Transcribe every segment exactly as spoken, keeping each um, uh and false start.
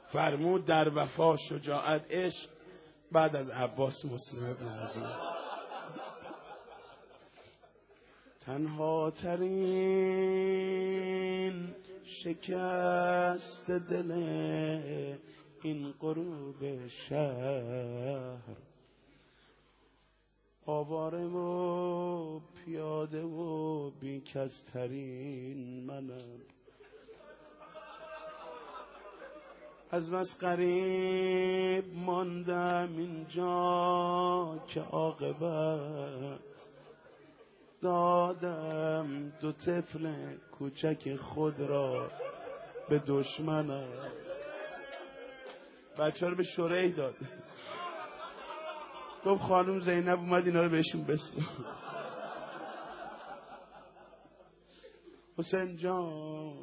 فرمود در وفا شجاعت عشق بعد از عباس مسلم ابن عقیل. تنها ترین شکست دل این غروب شهر، آواره و پیاده و بیکس ترین منم. از بس غریب ماندم اینجا که عاقبت دادم دو طفل کوچک خود را به دشمنم. بچه ها رو به شریح داد. گفت خانم زینب اومد اینا رو بهشون بسپار. حسین جان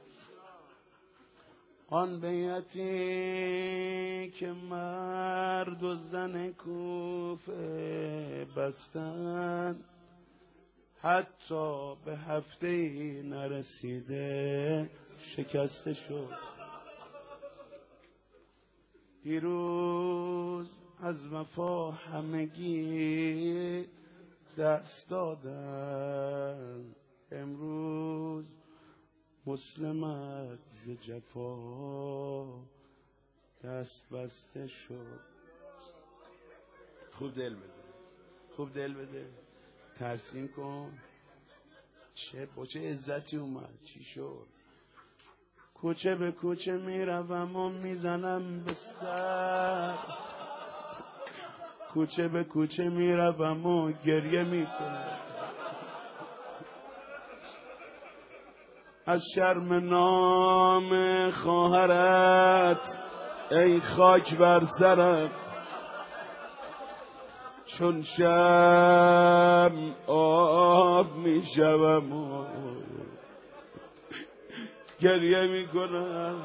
آن بیعتی که مرد و زن کوفه بستن حتی به هفته نرسیده شکسته شد. دیروز از وفا همگی دست دادن، امروز مسلمت ز جفا دست بسته شد. خوب دل بده، خوب دل بده، ترسیم کن. چه با چه عزتی اومد، چی شد؟ کوچه به کوچه میروم و میزنم به سر، کوچه به کوچه میروم و گریه میکنم. از شرم نام خواهرت ای خاک بر سرم، چون شم آب میشوم و گریه میکنم.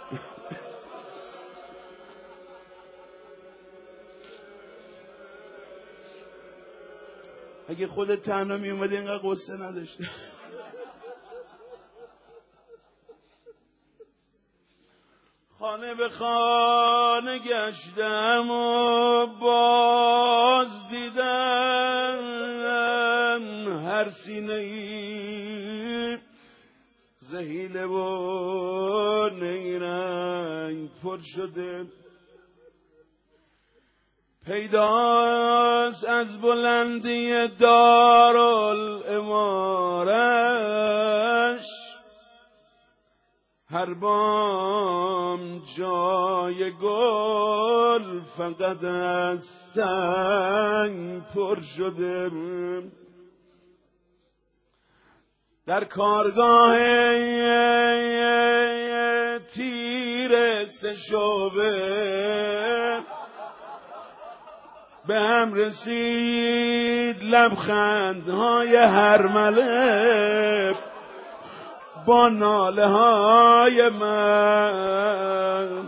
اگه خودت تنها میومدی اینقدر قصه نداشتی. خانه به خانه گشتم و باز دیدم هر سینه ای ز حیله و نیرنگ پر شده. پیداست از بلندی دارالعمارش هر بام جای گل فقط از سنگ پر شده. در کارگاه تیر سه شعبه به هم رسید لبخندهای هرمله با ناله های من.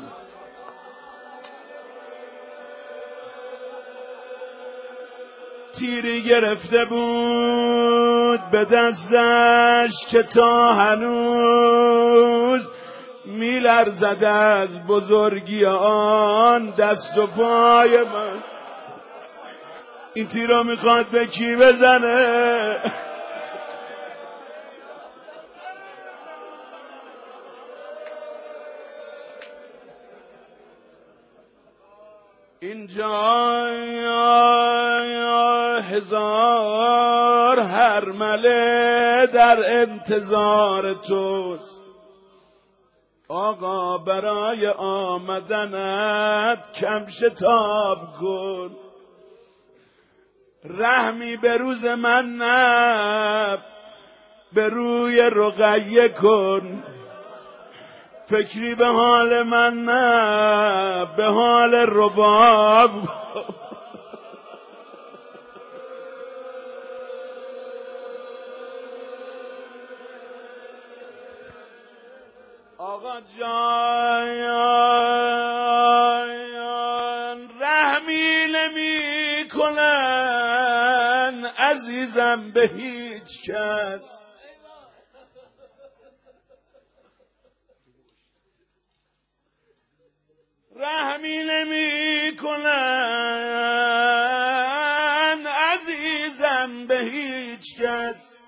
تیری گرفته بود به دستش که تا هنوز میلرزد از بزرگی آن دست و پای من. این تیرا میخواد به کی بزنه؟ اینجا هزار هرمله در انتظار توست آقا، برای آمدنت کم شتاب کن. رحمی به روز من نه به روی رقیه کن، فکری به حال من نه به حال رباب. آقا جان رحمی نمی کنن عزیزم به هیچ کس. کنن عزیزم به هیچ کس،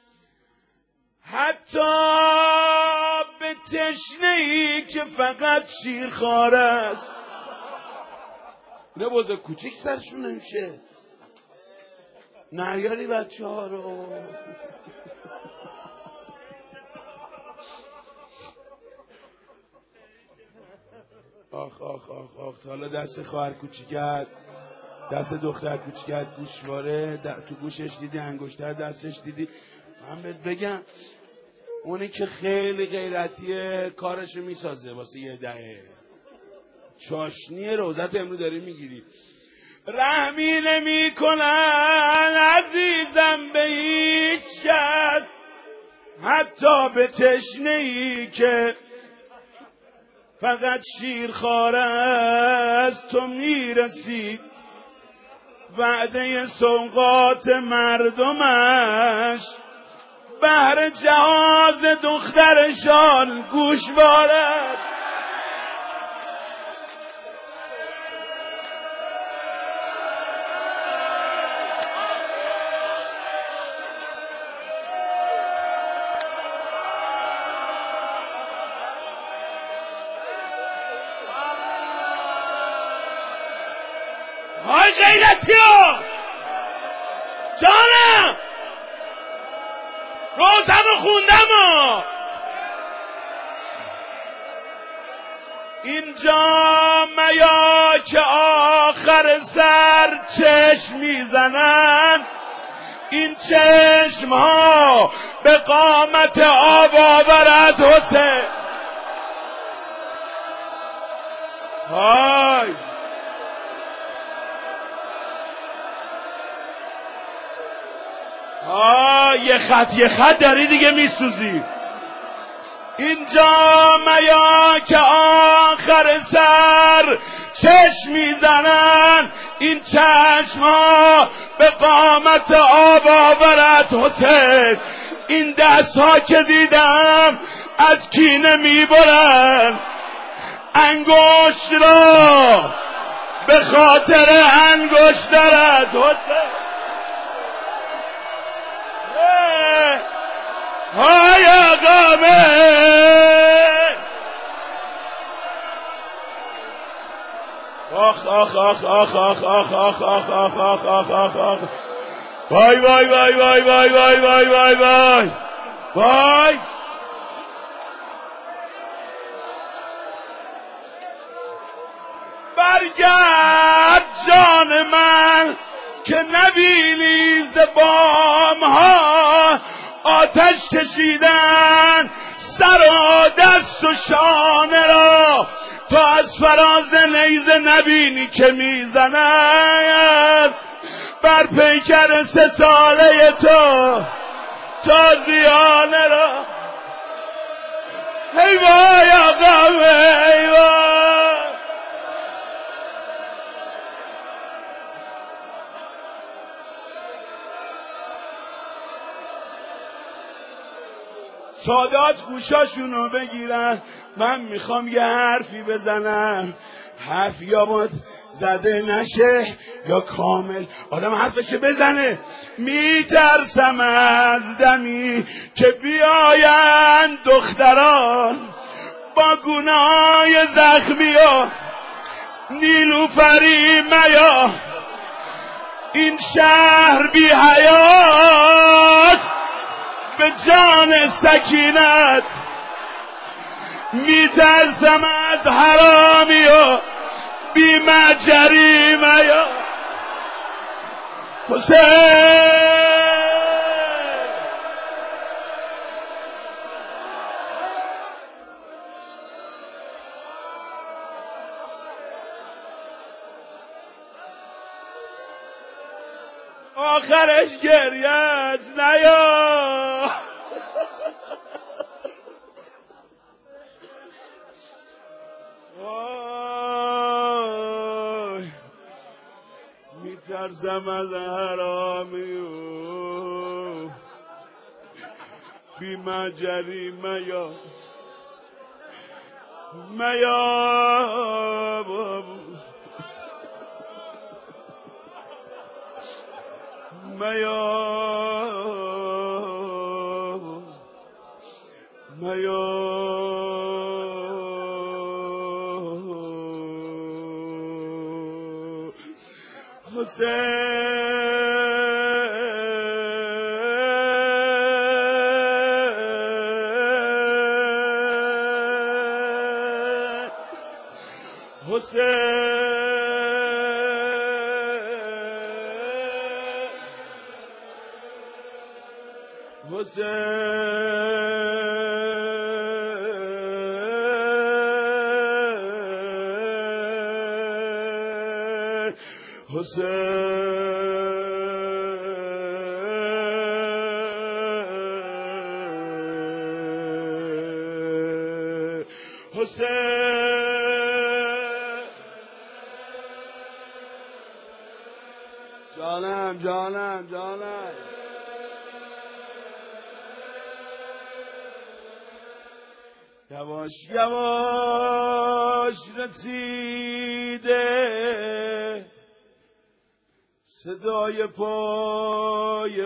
حتی به تشنه‌ای که فقط شیرخواره است. اینا بازه کوچیک سرشون نمیشه، نیاری بچه ها رو. آخ آخ آخ آخ حالا دست خواهر کوچیکت، دست دختر کوچیکت گوشواره تو گوشش دیدی، انگشتر دستش دیدی. من بهت بگم اونی که خیلی غیرتیه کارشو میسازه واسه یه دهه. چاشنی روزت امرو داری میگیری. رحمی نمی کنن عزیزم به هیچ کس، حتی به تشنه‌ای که فقط شیرخواره است. تو میرسی وعده سوغات مردمش، بهر جهاز دخترشان گوشواره. های غیرتی ها جانم روزم خوندم ها. اینجا میا که آخر سر چشم میزنن، این چشم ها به قامت آب آورد حسین. های آه یه خط یه خط داری دیگه میسوزی. اینجا میا که آخر سر چشم میزنن، این چشم ها به قامت آب آورد حسین. این دست ها که دیدم از کینه میبرن، انگشت را به خاطر انگشترت حسین. های آقامه آخ آخ آخ آخ آخ آخ آخ آخ آخ آخ آخ آخ آخ وای وای وای وای وای وای وای وای وای وای. برگرد جان من که نبینی ز بام ها آتش کشیدن سر و دست و شانه را، تو از فراز نیزه نبینی که میزنن بر پیکر سه ساله تو تازیانه را. ای وای آقام ای وای. سادات گوشاشونو بگیرن، من میخوام یه حرفی بزنم. حرف یا باید زده نشه یا کامل آدم حرفشه بزنه. میترسم از دمی که بیاین دختران با گونه‌های زخمی و نیلوفری میا، این شهر بی حیات به جان سکینت. میترسم از حرامی و بی مجریم یا حسین. آخرش گریه است نیا. وای میترسم از حرامی و بی مجری میا میا بابو. میا میا حسین جانم جانم جانم یواش یواش رسیده صدای پای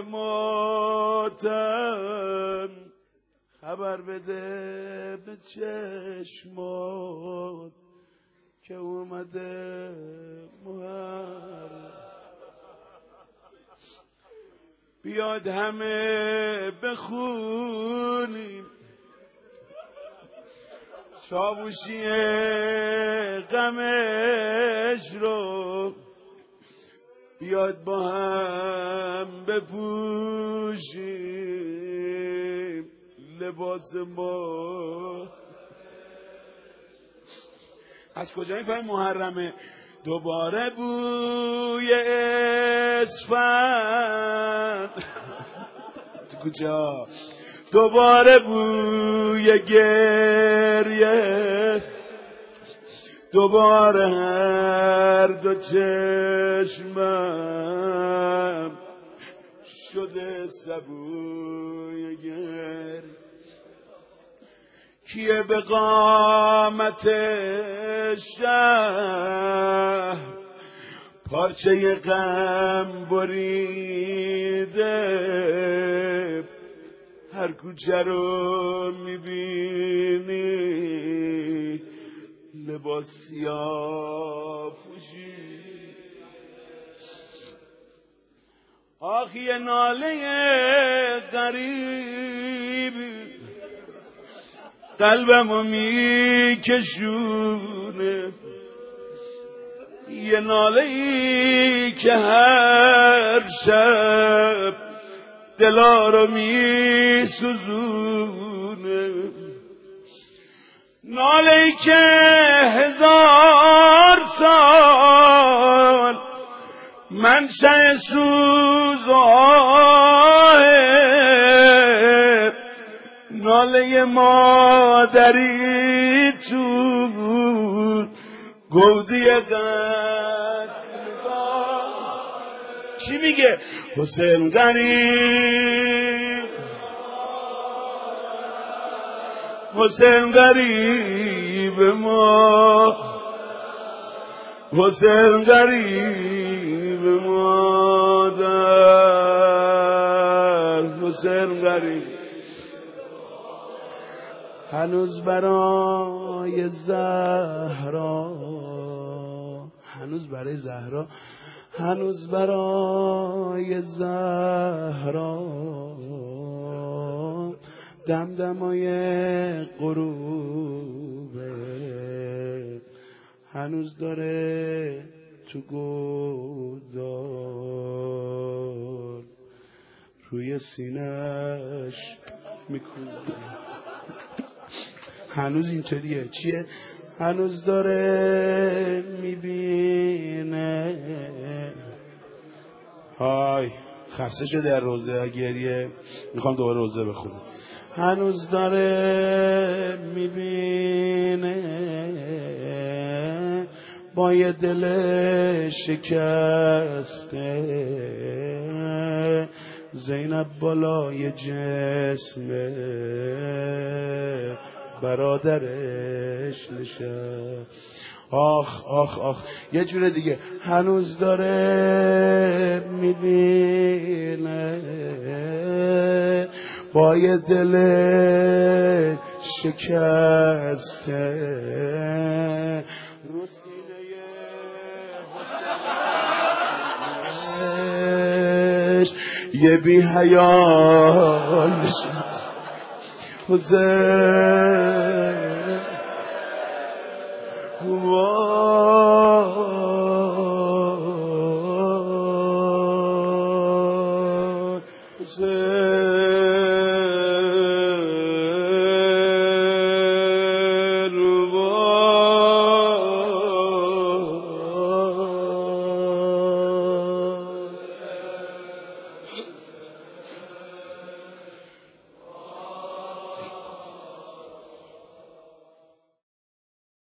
ماتم، خبر بده به چشمات که اومده محرم. بیاد همه بخونیم چاوشی غمش رو، بیاد با هم بپوشیم لباس ما. از کجا میفهمی محرمه؟ دوباره بوی اسفند تو کوچه ها، دوباره بوی گریه، دوباره هر دو چشمم شده سبوی گریه. کیه به قامت شهر پارچه غم بریده، هر کوچه رو میبینی لباس سیاه پوشی. آخی یه ناله غریب قلبمو میکشونه، یه ناله ای که هر شب دلا رو میسوزونه، ناله ای که هزار سال منشأ سوز و آه، ناله مادری تو گودی قتل دار. چی میگه؟ حسین غریب، حسین غریب ما، حسین غریب مادر، حسین غریب. هنوز برای زهرا، هنوز برای زهرا، هنوز برای زهرا دمدمای غروبه، هنوز داره تو گودال روی سینه‌اش میکنه. هنوز اینطوریه. چیه؟ هنوز داره میبینه. های خسته شده در روزه گریه، میخوام دوباره روزه بخونم. هنوز داره میبینه با یه دل شکسته، زینب بالای جسمه برادرش نشست. آخ آخ آخ یه جور دیگه هنوز داره میبینه با یه دل شکسته رو سینه حسینش یه بی حیال نشست. حسین